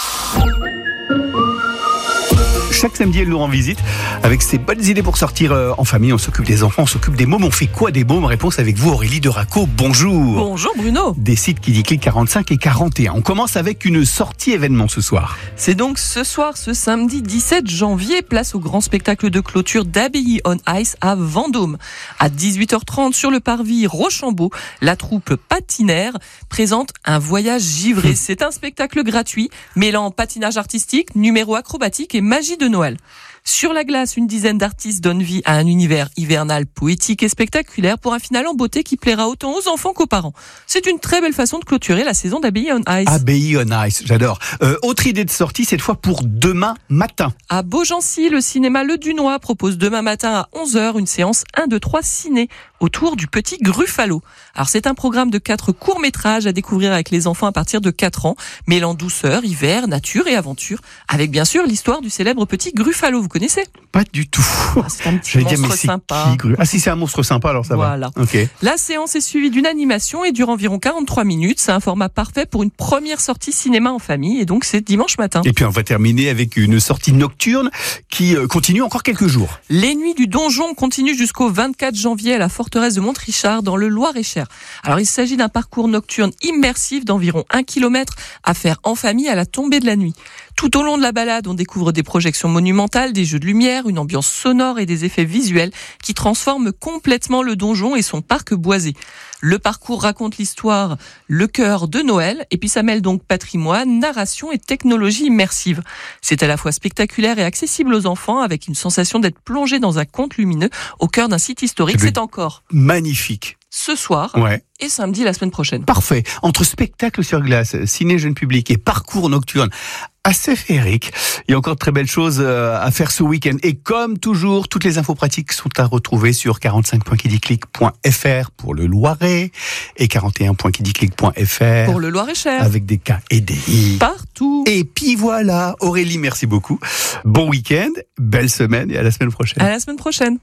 Speaker 1: Chaque samedi, elle nous rend visite avec ses bonnes idées pour sortir euh, en famille. On s'occupe des enfants, on s'occupe des mômes. On fait quoi des mômes? Réponse avec vous, Aurélie de Racco. Bonjour.
Speaker 21: Bonjour Bruno.
Speaker 1: Des sites qui dit clic quarante-cinq et quarante et un. On commence avec une sortie événement ce soir.
Speaker 21: C'est donc ce soir, ce samedi dix-sept janvier, place au grand spectacle de clôture d'Abbaye on Ice à Vendôme. À dix-huit heures trente, sur le parvis Rochambeau, la troupe Patinaire présente un voyage givré. C'est un spectacle gratuit, mêlant patinage artistique, numéro acrobatique et magie de Noël. Sur la glace, une dizaine d'artistes donnent vie à un univers hivernal poétique et spectaculaire pour un final en beauté qui plaira autant aux enfants qu'aux parents. C'est une très belle façon de clôturer la saison d'Abbaye on Ice.
Speaker 1: Abbaye on Ice, j'adore. Euh, autre idée de sortie, cette fois pour demain matin.
Speaker 21: À Beaugency, le cinéma Le Dunois propose demain matin à onze heures une séance un, deux, trois ciné autour du petit Gruffalo. Alors c'est un programme de quatre courts-métrages à découvrir avec les enfants à partir de quatre ans, mêlant douceur, hiver, nature et aventure, avec bien sûr l'histoire du célèbre petit Gruffalo. Vous connaissez?
Speaker 1: Pas du tout.
Speaker 21: Ah, c'est un petit monstre
Speaker 1: dire,
Speaker 21: sympa.
Speaker 1: Qui, ah si c'est un monstre sympa, alors ça
Speaker 21: voilà.
Speaker 1: va. Okay.
Speaker 21: La séance est suivie d'une animation et dure environ quarante-trois minutes. C'est un format parfait pour une première sortie cinéma en famille, et donc c'est dimanche matin.
Speaker 1: Et puis on va terminer avec une sortie nocturne qui continue encore quelques jours.
Speaker 21: Les nuits du donjon continuent jusqu'au vingt-quatre janvier à la forteresse de Montrichard dans le Loir-et-Cher. Alors il s'agit d'un parcours nocturne immersif d'environ un kilomètre à faire en famille à la tombée de la nuit. Tout au long de la balade, on découvre des projections monumentales, des jeux de lumière, une ambiance sonore et des effets visuels qui transforment complètement le donjon et son parc boisé. Le parcours raconte l'histoire, le cœur de Noël, et puis ça mêle donc patrimoine, narration et technologie immersive. C'est à la fois spectaculaire et accessible aux enfants, avec une sensation d'être plongé dans un conte lumineux au cœur d'un site historique. C'est encore
Speaker 1: magnifique.
Speaker 21: Ce soir
Speaker 1: ouais.
Speaker 21: et samedi la semaine prochaine.
Speaker 1: Parfait. Entre spectacle sur glace, ciné jeune public et parcours nocturne, assez féerique. Il y a encore de très belles choses à faire ce week-end. Et comme toujours, toutes les infos pratiques sont à retrouver sur quarante-cinq point kidiclic point f r pour le Loiret et quarante et un point kidiclic point f r
Speaker 21: pour le Loir-et-Cher.
Speaker 1: Avec des K et des I.
Speaker 21: Partout.
Speaker 1: Et puis voilà. Aurélie, merci beaucoup. Bon week-end, belle semaine et à la semaine prochaine.
Speaker 21: À la semaine prochaine.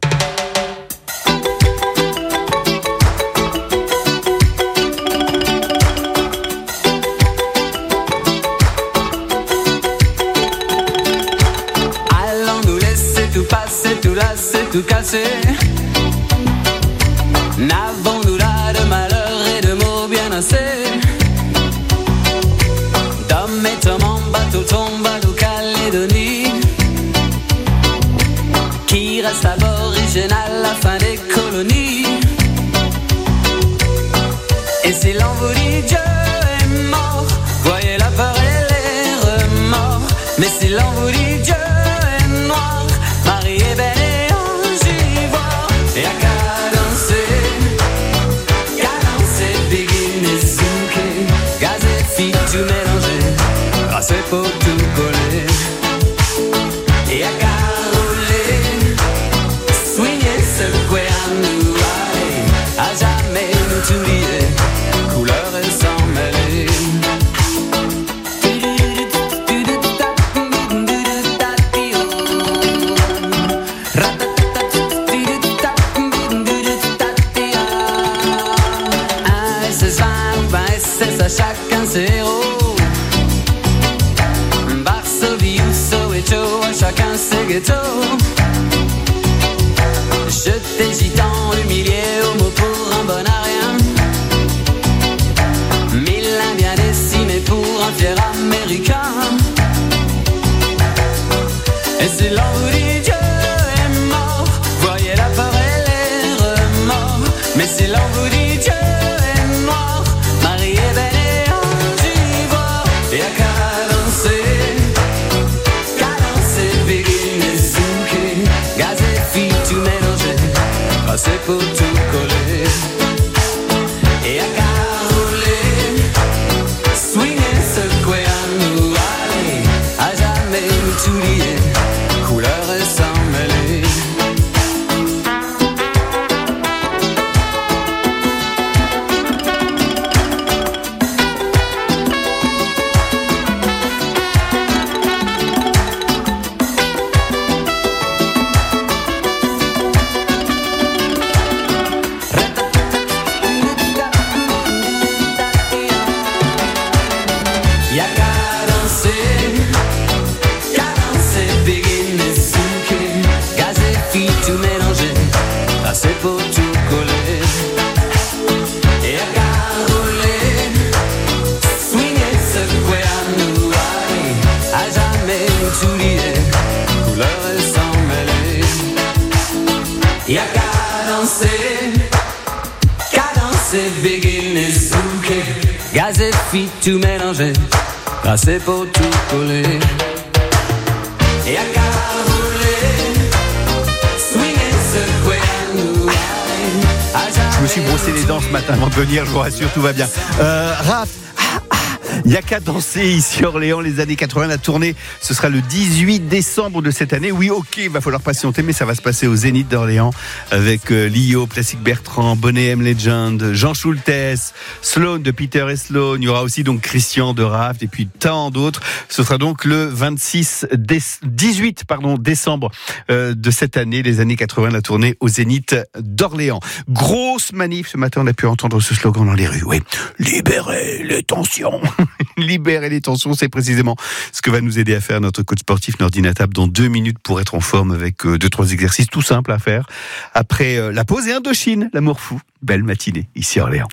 Speaker 8: Tout passer, tout lasser, tout casser. N'avons-nous là de malheur et de mots bien assez? D'hommes et hommes en bateau tombent à Nouvelle-Calédonie, qui reste aboriginal à la fin des colonies. Et si l'on vous dit Dieu est mort, voyez la peur et les remords. Mais si l'on vous dit Dieu est noir, Marie est belle et ange ivoire. Et à cadencer, cadencer, begin et souquer, gaz et filles tout mélanger, grâce pour tout coller. Et à caroler, swinguer, secouer à nous aller, à jamais nous oublier, couleur et sans mêler. Chacun ses héros. Varsovie ou Soweto, chacun ses ghettos. Jeté gitan, humilié, homo pour un bon à rien. Mille indiens décimés pour un fier américain. Et si l'on vous dit Dieu est mort, voyez la peur et les remords. Mais si l'on vous dit Dieu est noir, Marie est belle. Et à cadencer, cadencer, begin et souquer, gaz et filles tout mélanger, passer pour tout coller. Et à caroler, swinguer, secouer à nous aller, à jamais nous oublier, couleur et sans mêler. danser, cadencer, béguiner, souquer, gazer, fit, tout mélanger, passer pour tout coller. Y'a qu'à rouler, swinguer, secouer à nous.
Speaker 1: Je me suis brossé les dents ce matin avant de venir, je vous rassure, tout va bien. Euh, Raph, il n'y a qu'à danser ici à Orléans, les années quatre-vingts. La tournée, ce sera le dix-huit décembre de cette année. Oui, ok, il va falloir patienter, mais ça va se passer au Zénith d'Orléans avec euh, Lio, Plastic Bertrand, Bonnet M Legend, Jean Schultes, Sloan de Peter et Sloan. Il y aura aussi donc Christian de Raft et puis tant d'autres. Ce sera donc le vingt-six, dix-huit pardon, décembre euh, de cette année, les années quatre-vingts, la tournée au Zénith d'Orléans. Grosse manif ce matin, on a pu entendre ce slogan dans les rues. Oui, libérez les tensions. Libérer les tensions, c'est précisément ce que va nous aider à faire notre coach sportif Nordine Attab dans deux minutes pour être en forme avec euh, deux, trois exercices tout simples à faire. Après euh, la pause et Indochine, l'amour fou. Belle matinée ici à Orléans.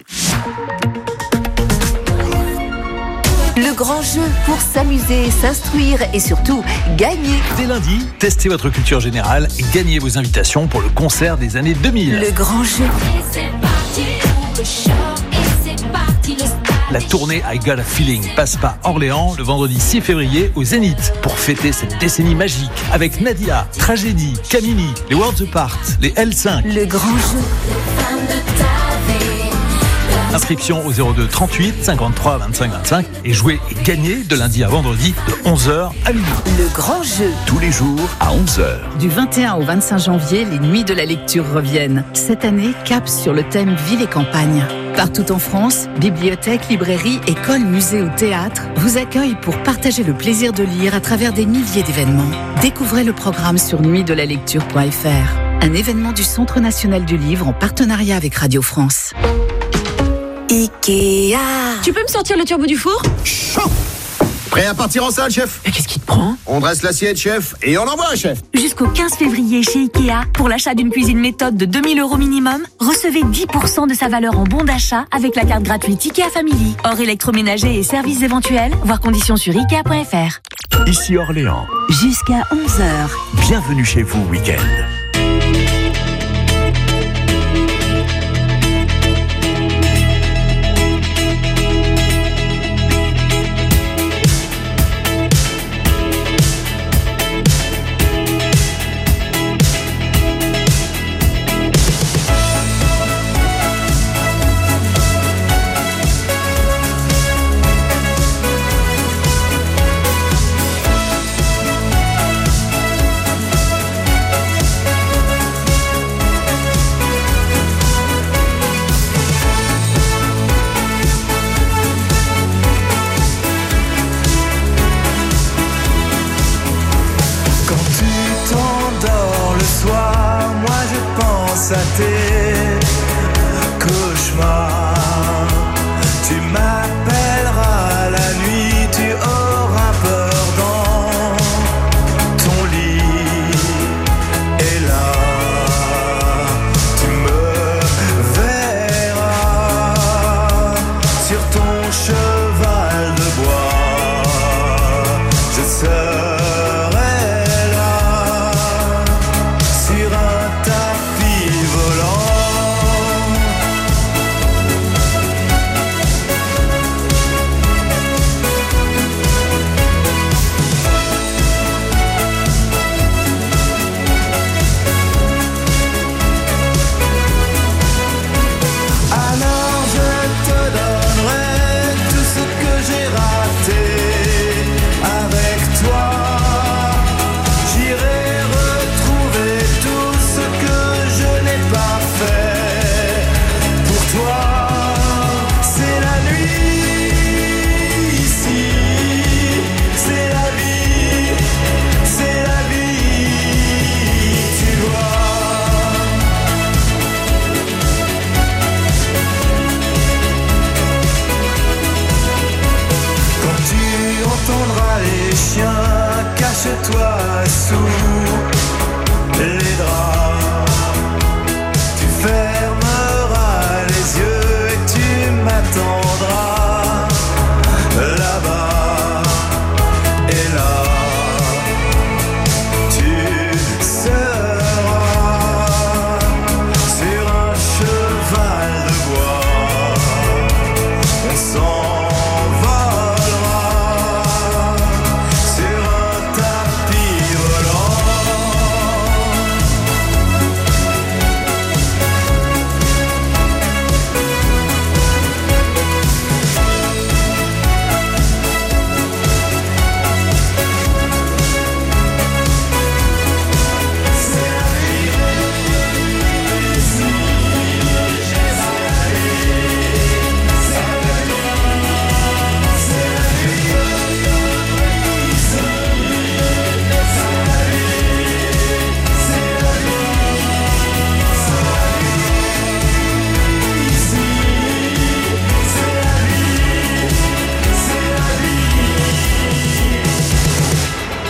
Speaker 7: Le grand jeu pour s'amuser, s'instruire et surtout gagner.
Speaker 4: Dès lundi, testez votre culture générale et gagnez vos invitations pour le concert des années deux mille.
Speaker 7: Le grand jeu.
Speaker 12: Et c'est parti pour le show, et c'est parti le stade.
Speaker 4: La tournée I Got a Feeling passe par Orléans le vendredi six février au Zénith pour fêter cette décennie magique avec Nadia, Tragédie, Camini, les Worlds Apart, les L cinq.
Speaker 7: Le grand jeu.
Speaker 4: Inscription au zéro deux trente-huit cinquante-trois vingt-cinq vingt-cinq et jouez et gagnez de lundi à vendredi de onze heures à midi.
Speaker 7: Le grand jeu.
Speaker 9: Tous les jours à onze heures.
Speaker 18: Du vingt et un au vingt-cinq janvier, les nuits de la lecture reviennent. Cette année, cap sur le thème ville et campagne. Partout en France, bibliothèques, librairies, écoles, musées ou théâtres vous accueillent pour partager le plaisir de lire à travers des milliers d'événements. Découvrez le programme sur nuit de la lecture point f r, un événement du Centre national du livre en partenariat avec Radio France.
Speaker 7: Ikea.
Speaker 19: Tu peux me sortir le turbo du four?
Speaker 20: Chaud. Prêt à partir en salle, chef?
Speaker 19: Mais qu'est-ce qui te prend?
Speaker 20: On dresse l'assiette, chef, et on envoie, chef.
Speaker 19: Jusqu'au quinze février chez Ikea, pour l'achat d'une cuisine méthode de deux mille euros minimum, recevez dix pour cent de sa valeur en bon d'achat avec la carte gratuite Ikea Family. Hors électroménager et services éventuels, voir conditions sur ikea point f r.
Speaker 9: Ici Orléans.
Speaker 7: Jusqu'à onze heures.
Speaker 9: Bienvenue chez vous, week-end.
Speaker 22: à tes cauchemars. Tu m'appelleras la nuit, tu auras peur dans ton lit. Et là, tu me verras sur ton cheval de bois. Je serai là sur un tapis volant.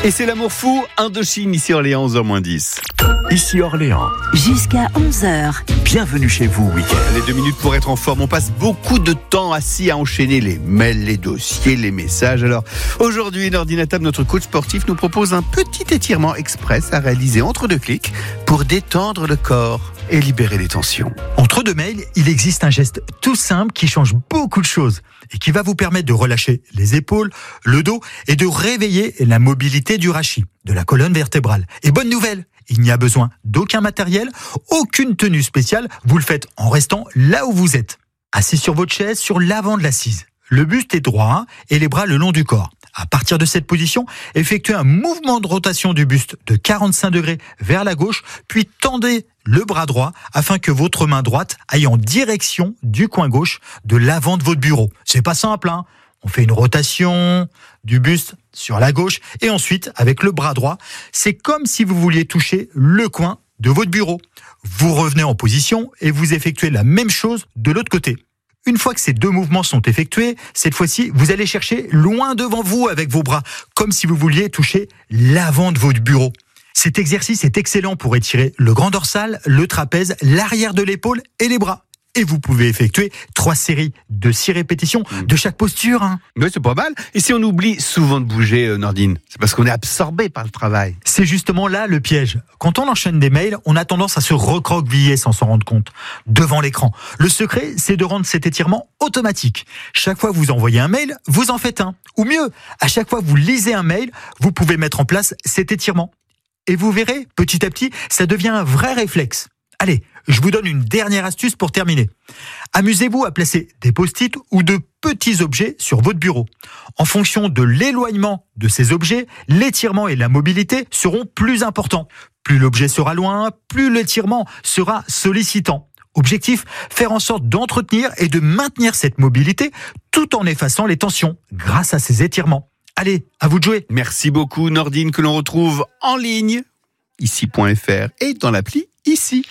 Speaker 1: Et c'est l'amour fou, Indochine, ici Orléans, onze heures moins dix.
Speaker 9: Ici Orléans.
Speaker 19: Jusqu'à onze heures.
Speaker 9: Bienvenue chez vous, week-end.
Speaker 1: Les deux minutes pour être en forme. On passe beaucoup de temps assis à enchaîner les mails, les dossiers, les messages. Alors, aujourd'hui, Nordine, notre coach sportif, nous propose un petit étirement express à réaliser entre deux clics pour détendre le corps et libérer les tensions.
Speaker 3: Entre deux mails, il existe un geste tout simple qui change beaucoup de choses et qui va vous permettre de relâcher les épaules, le dos et de réveiller la mobilité du rachis, de la colonne vertébrale. Et bonne nouvelle, il n'y a besoin d'aucun matériel, aucune tenue spéciale, vous le faites en restant là où vous êtes. Assis sur votre chaise, sur l'avant de l'assise. Le buste est droit hein, et les bras le long du corps. À partir de cette position, effectuez un mouvement de rotation du buste de quarante-cinq degrés vers la gauche, puis tendez le bras droit afin que votre main droite aille en direction du coin gauche de l'avant de votre bureau. C'est pas simple, hein. On fait une rotation du buste sur la gauche et ensuite, avec le bras droit, c'est comme si vous vouliez toucher le coin de votre bureau. Vous revenez en position et vous effectuez la même chose de l'autre côté. Une fois que ces deux mouvements sont effectués, cette fois-ci, vous allez chercher loin devant vous avec vos bras, comme si vous vouliez toucher l'avant de votre bureau. Cet exercice est excellent pour étirer le grand dorsal, le trapèze, l'arrière de l'épaule et les bras. Et vous pouvez effectuer trois séries de six répétitions de chaque posture. Hein.
Speaker 1: Oui, c'est pas mal. Et si on oublie souvent de bouger, euh, Nordine, c'est parce qu'on est absorbé par le travail.
Speaker 3: C'est justement là le piège. Quand on enchaîne des mails, on a tendance à se recroqueviller sans s'en rendre compte, devant l'écran. Le secret, c'est de rendre cet étirement automatique. Chaque fois que vous envoyez un mail, vous en faites un. Ou mieux, à chaque fois que vous lisez un mail, vous pouvez mettre en place cet étirement. Et vous verrez, petit à petit, ça devient un vrai réflexe. Allez, je vous donne une dernière astuce pour terminer. Amusez-vous à placer des post-it ou de petits objets sur votre bureau. En fonction de l'éloignement de ces objets, l'étirement et la mobilité seront plus importants. Plus l'objet sera loin, plus l'étirement sera sollicitant. Objectif, faire en sorte d'entretenir et de maintenir cette mobilité tout en effaçant les tensions grâce à ces étirements. Allez, à vous de jouer.
Speaker 1: Merci beaucoup Nordine, que l'on retrouve en ligne, ici point f r et dans l'appli ici.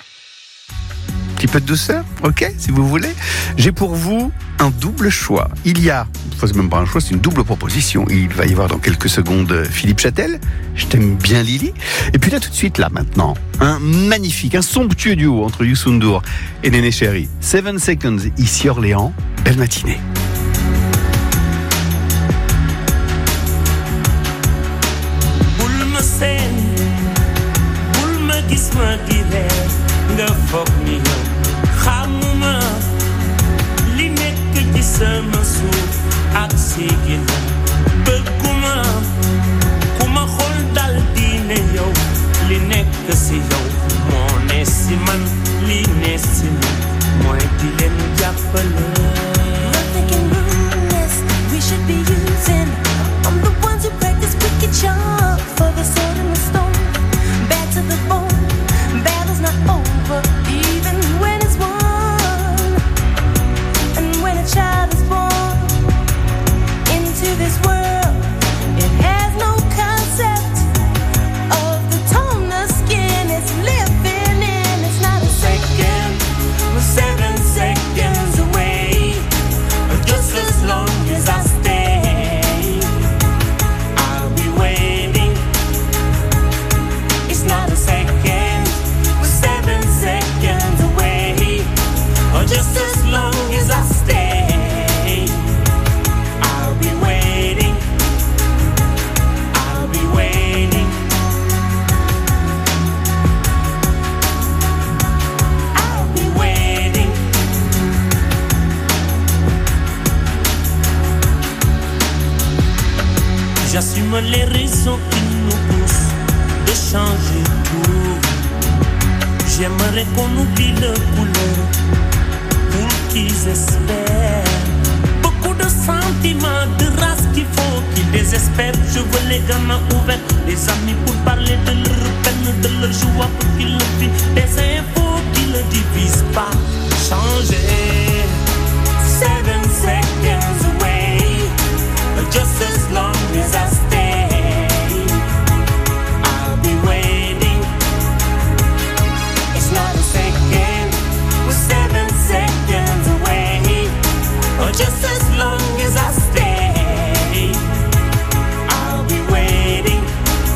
Speaker 1: Petit peu de douceur, ok, si vous voulez. J'ai pour vous un double choix. Il y a, enfin c'est même pas un choix, c'est une double proposition. Il va y avoir dans quelques secondes Philippe Châtel, Je t'aime bien Lily. Et puis là tout de suite, là maintenant, un magnifique, un somptueux duo entre Youssou N'Dour et Néné Chéri. Seven Seconds, ici Orléans, belle matinée.
Speaker 5: nga foog ni yow xamuma li nekk ci sama suuf ak si ginnaaw bëgguma ku ma xool dal di ne yow li nekk si yow moo ne si man li ne si man mooy di leen jàppale. Nothing can ruin this, we should be using. I'm the ones who practice wicked charm for the sword and the stone, back to the bone. Battle's not over, even when it's won. And when a child is born into this world, it has no concept of the tone the skin is living in. It's not a second, we're seven seconds away. Just as long as I stay, I'll be waiting. It's not a second, just as long as I stay, I'll be waiting, I'll be waiting, I'll be waiting. J'assume les raisons qui nous poussent de changer tout. J'aimerais qu'on oublie le couleur qu'ils espèrent. Beaucoup de sentiments, de race qu'il faut qu'ils désespèrent. Je veux les gamins ouverts, les amis pour parler de leur peine, de leur joie pour qu'ils le vivent. Des infos qui ne divisent pas. Changer. Seven seconds away, just as long as I stay, I'll be waiting. It's not a second, we're seven seconds away. Just as long as I stay, I'll be waiting,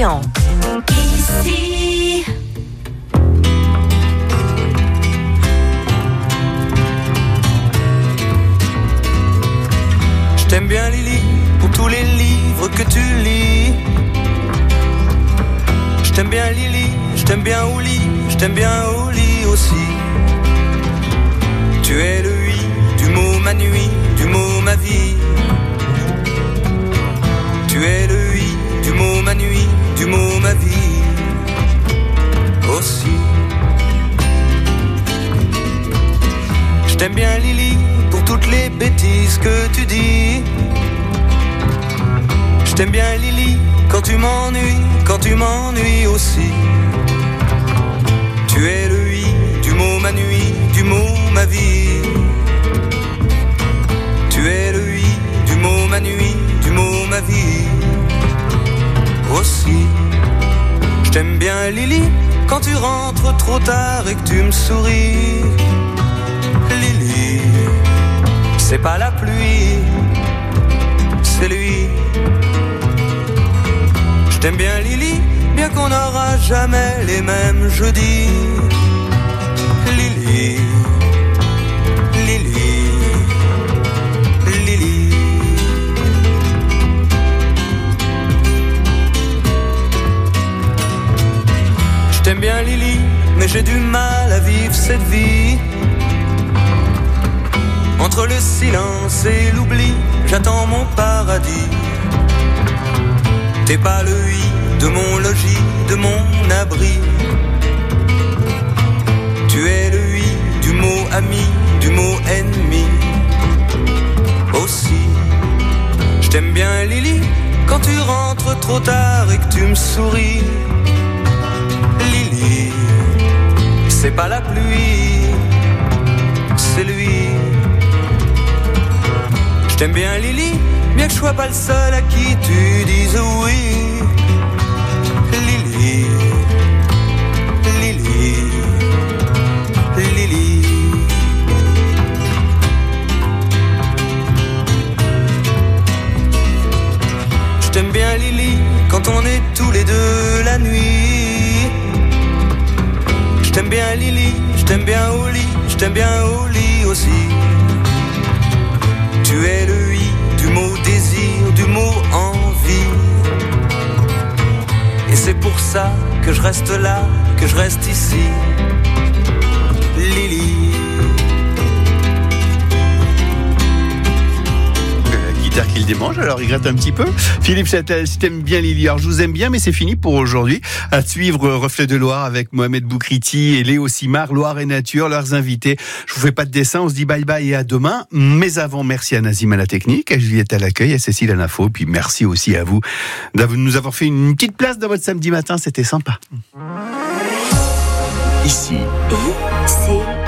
Speaker 2: Orléans.
Speaker 19: Ici.
Speaker 8: Je t'aime bien Lily, pour tous les livres que tu lis. Je t'aime bien Lily, je t'aime bien au lit, je t'aime bien au lit aussi. Tu es le oui du mot ma nuit, du mot ma vie. Tu es le oui du mot ma nuit, du mot ma vie aussi. Je t'aime bien Lily, pour toutes les bêtises que tu dis. Je t'aime bien Lily, quand tu m'ennuies, quand tu m'ennuies aussi. Tu es le oui du mot ma nuit, du mot ma vie. Tu es le oui du mot ma nuit, du mot ma vie aussi. Je t'aime bien Lily, quand tu rentres trop tard et que tu me souris. Lily, c'est pas la pluie, c'est lui. Je t'aime bien Lily, bien qu'on n'aura jamais les mêmes jeudis. Lily, Lily, Lily. Je t'aime bien Lily, mais j'ai du mal à vivre cette vie. Entre le silence et l'oubli, j'attends mon paradis. T'es pas le oui de mon logis, de mon abri. Tu es le oui du mot ami, du mot ennemi aussi. Je t'aime bien Lily, quand tu rentres trop tard et que tu me souris. Lily, c'est pas la pluie, c'est lui. Je t'aime bien Lily, bien que je sois pas le seul à qui tu dises oui. Lily, Lily, Lily. Je t'aime bien Lily, quand on est tous les deux la nuit. Je t'aime bien Lily, je t'aime bien au lit, je t'aime bien au lit aussi. Tu es le oui du mot désir, du mot envie. Et c'est pour ça que je reste là, que je reste ici. Lily.
Speaker 1: Guitare qu'il démange, alors il gratte un petit peu. Philippe Châtel, si t'aimes bien Lily, alors je vous aime bien, mais c'est fini pour aujourd'hui. À suivre Reflet de Loire avec Mohamed Boukriti et Léo Simard, Loire et Nature, leurs invités. Je vous fais pas de dessin, on se dit bye bye et à demain. Mais avant, merci à Nazim à la technique, à Juliette à l'accueil, à Cécile à l'info, puis merci aussi à vous de nous avoir fait une petite place dans votre samedi matin, c'était sympa.
Speaker 9: Ici.
Speaker 2: Et c'est